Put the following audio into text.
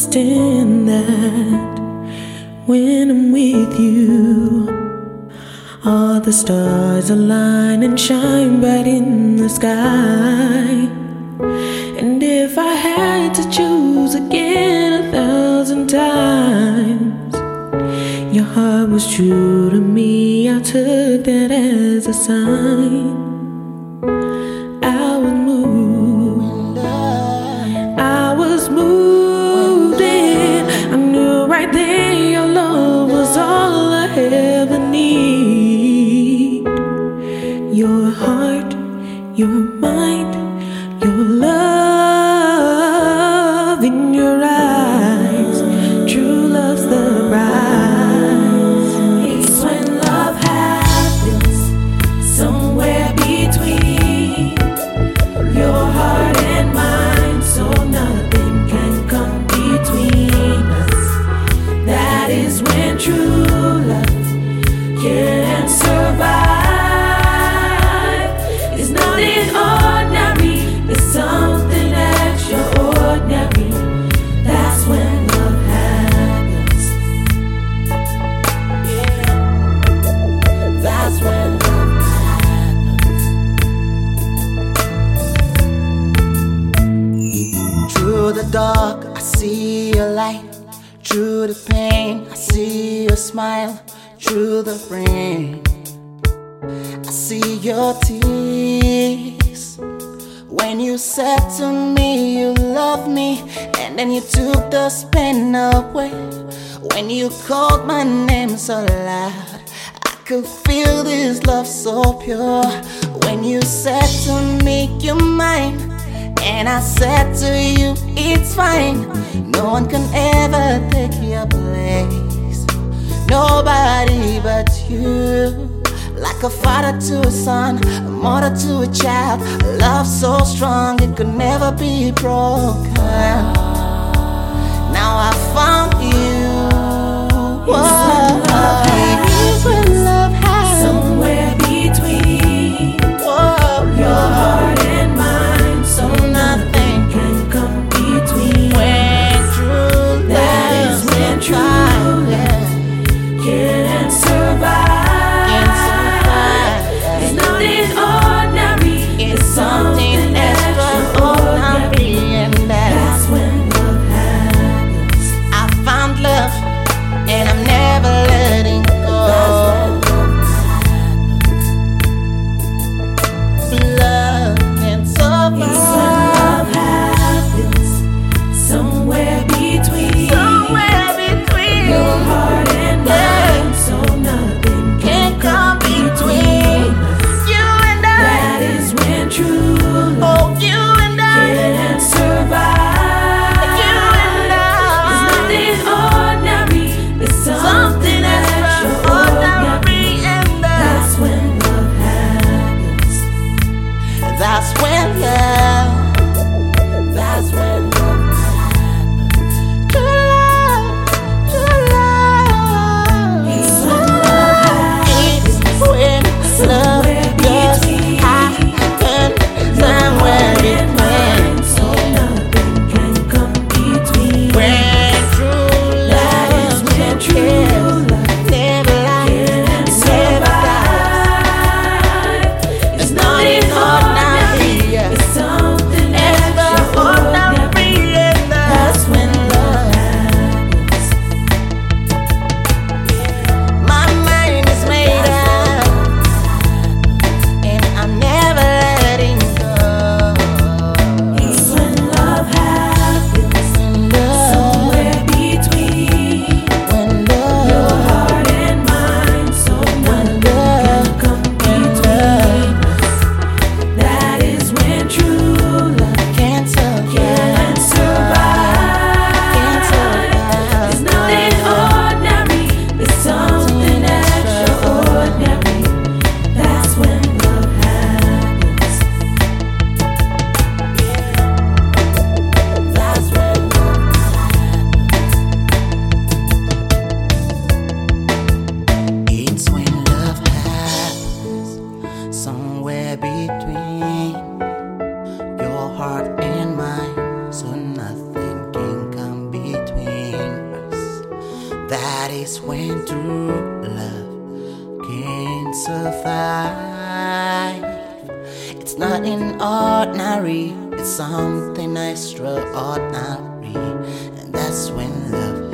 understand that when I'm with you, all the stars align and shine bright in the sky. And if I had to choose again 1,000 times, your heart was true to me, I took that as a sign. I was moved, I was moved in. I knew right there your love was all I ever need. Your heart, your mind, your love in your eyes. True love's the prize. It's when love happens somewhere between your heart and mine, so nothing can come between us. That is when true love can survive. It's nothing ordinary, it's something extraordinary. That's when love happens. Yeah, that's when love happens. Through the dark, I see your light. Through the pain, I see your smile. Through the rain, I see your tears. When you said to me you love me, and then you took the pain away. When you called my name so loud, I could feel this love so pure. When you said to me you're mine, and I said to you it's fine. No one can ever take your place, nobody but you. Like a father to a son, a mother to a child, a love so strong it could never be broken. Now I found you. It's when love happens Somewhere between your heart and mine, so nothing can come between. when true That is love when true love can survive. It's nothing ordinary, it's something extraordinary. and That's when love happens. I found love, and I'm never ordinary, it's something extraordinary, and that's when love